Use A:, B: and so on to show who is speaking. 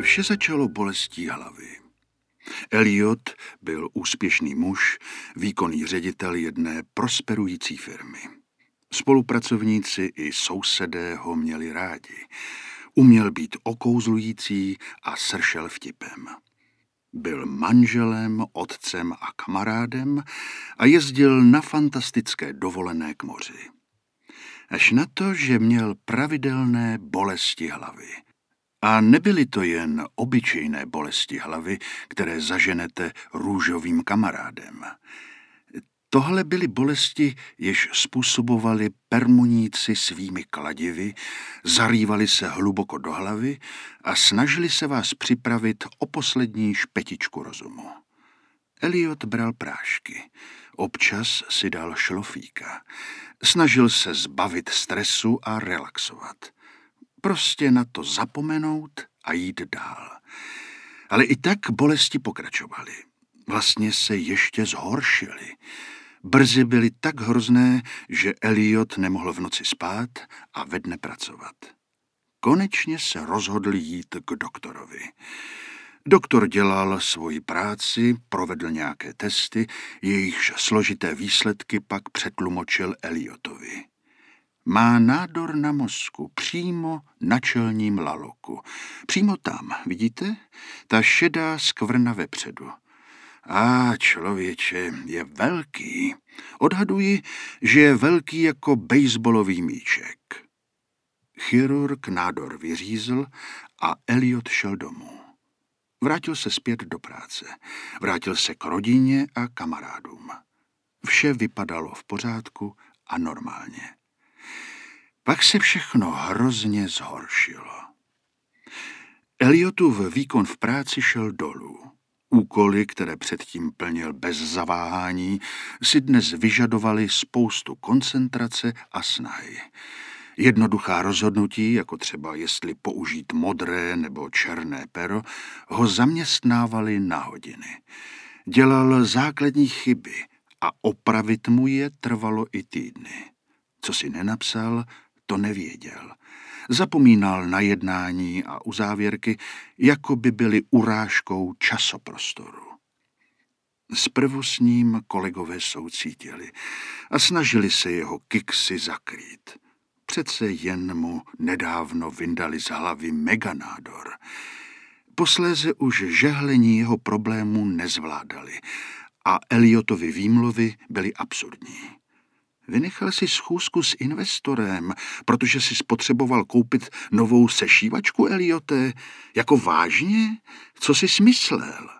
A: Vše začalo bolestí hlavy. Elliot byl úspěšný muž, výkonný ředitel jedné prosperující firmy. Spolupracovníci i sousedé ho měli rádi. Uměl být okouzlující a sršel vtipem. Byl manželem, otcem a kamarádem a jezdil na fantastické dovolené k moři. Až na to, že měl pravidelné bolesti hlavy. A nebyly to jen obyčejné bolesti hlavy, které zaženete růžovým kamarádem. Tohle byly bolesti, jež způsobovali permuníci svými kladivy, zarývali se hluboko do hlavy a snažili se vás připravit o poslední špetičku rozumu. Elliot bral prášky, občas si dal šlofíka. Snažil se zbavit stresu a relaxovat. Prostě na to zapomenout a jít dál. Ale i tak bolesti pokračovaly. Vlastně se ještě zhoršily. Brzy byly tak hrozné, že Elliot nemohl v noci spát a ve dne pracovat. Konečně se rozhodl jít k doktorovi. Doktor dělal svoji práci, provedl nějaké testy, jejichž složité výsledky pak přetlumočil Elliotovi. Má nádor na mozku, přímo na čelním laloku. Přímo tam, vidíte? Ta šedá skvrna vepředu. Člověče, je velký. Odhaduji, že je velký jako baseballový míček. Chirurg nádor vyřízl a Elliot šel domů. Vrátil se zpět do práce. Vrátil se k rodině a kamarádům. Vše vypadalo v pořádku a normálně. Pak se všechno hrozně zhoršilo. Elliotův výkon v práci šel dolů. Úkoly, které předtím plnil bez zaváhání, si dnes vyžadovaly spoustu koncentrace a snahy. Jednoduchá rozhodnutí, jako třeba jestli použít modré nebo černé pero, ho zaměstnávaly na hodiny. Dělal základní chyby a opravit mu je trvalo i týdny. Co si nenapsal, to nevěděl. Zapomínal na jednání a uzávěrky, jako by byly urážkou časoprostoru. Zprvu s ním kolegové soucítili a snažili se jeho kiksy zakrýt. Přece jen mu nedávno vyndali z hlavy meganádor. Posléze už žehlení jeho problémů nezvládali a Elliotovy výmluvy byly absurdní. Vynechal si schůzku s investorem, protože si spotřeboval koupit novou sešívačku, Elliote? Jako vážně? Co jsi smyslel?